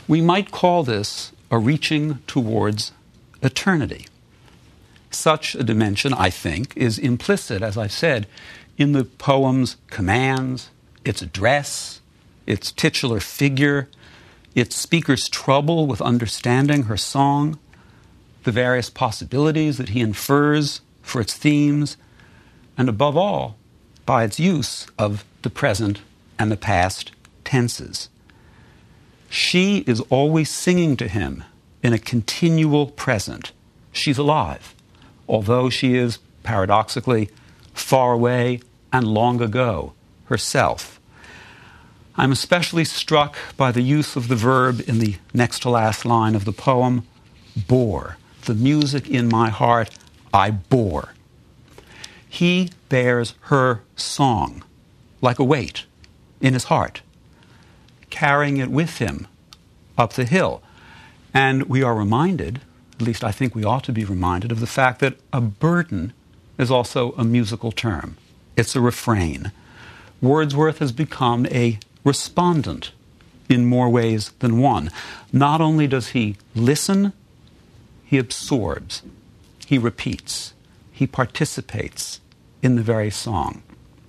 We might call this a reaching towards eternity. Such a dimension, I think, is implicit, as I've said, in the poem's commands, its address, its titular figure, its speaker's trouble with understanding her song, the various possibilities that he infers for its themes, and above all, by its use of the present and the past tenses. She is always singing to him in a continual present. She's alive, although she is, paradoxically, far away and long ago herself. I'm especially struck by the use of the verb in the next to last line of the poem, bore. The music in my heart I bore. He bears her song like a weight in his heart, carrying it with him up the hill. And we are reminded, at least I think we ought to be reminded, of the fact that a burden is also a musical term. It's a refrain. Wordsworth has become a respondent in more ways than one. Not only does he listen, he absorbs, he repeats, he participates in the very song.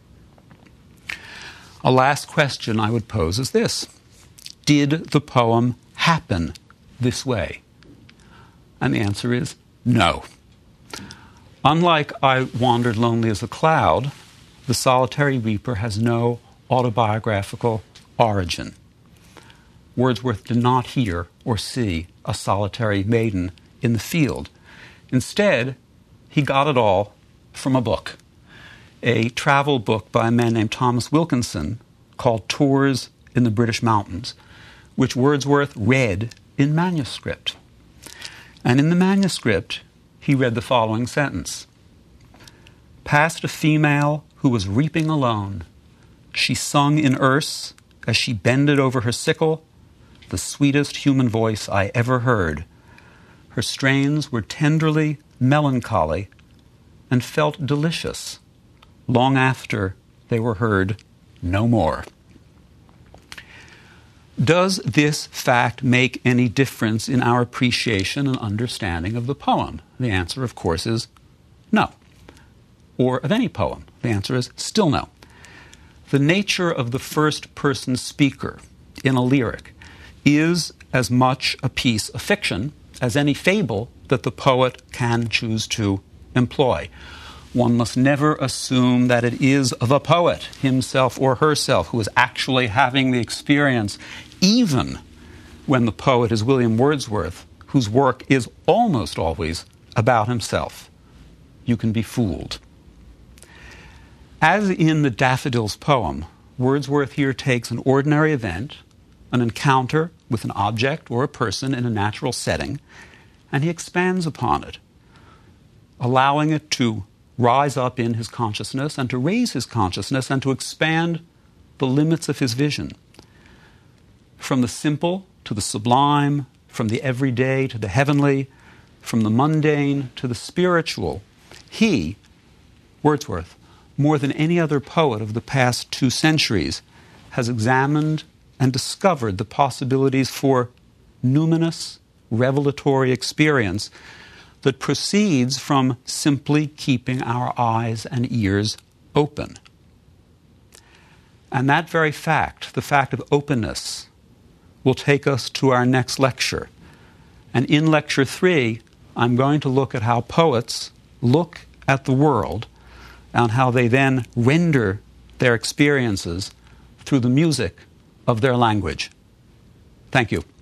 A last question I would pose is this: did the poem happen this way? And the answer is no. Unlike I Wandered Lonely as a Cloud, The Solitary Reaper has no autobiographical origin. Wordsworth did not hear or see a solitary maiden in the field. Instead, he got it all from a book, a travel book by a man named Thomas Wilkinson called Tours in the British Mountains, which Wordsworth read in manuscript. And in the manuscript, he read the following sentence: "Past a female who was reaping alone, she sung in Erse as she bended over her sickle, the sweetest human voice I ever heard. Her strains were tenderly melancholy and felt delicious long after they were heard no more." Does this fact make any difference in our appreciation and understanding of the poem? The answer, of course, is no. Or of any poem. The answer is still no. The nature of the first-person speaker in a lyric is as much a piece of fiction as any fable that the poet can choose to employ. One must never assume that it is the poet himself or herself who is actually having the experience, even when the poet is William Wordsworth, whose work is almost always about himself. You can be fooled. As in the Daffodils poem, Wordsworth here takes an ordinary event, an encounter with an object or a person in a natural setting, and he expands upon it, allowing it to rise up in his consciousness and to raise his consciousness and to expand the limits of his vision. From the simple to the sublime, from the everyday to the heavenly, from the mundane to the spiritual, he, Wordsworth, more than any other poet of the past 2 centuries, has examined and discovered the possibilities for numinous, revelatory experience that proceeds from simply keeping our eyes and ears open. And that very fact, the fact of openness, will take us to our next lecture. And in Lecture 3, I'm going to look at how poets look at the world and how they then render their experiences through the music of their language. Thank you.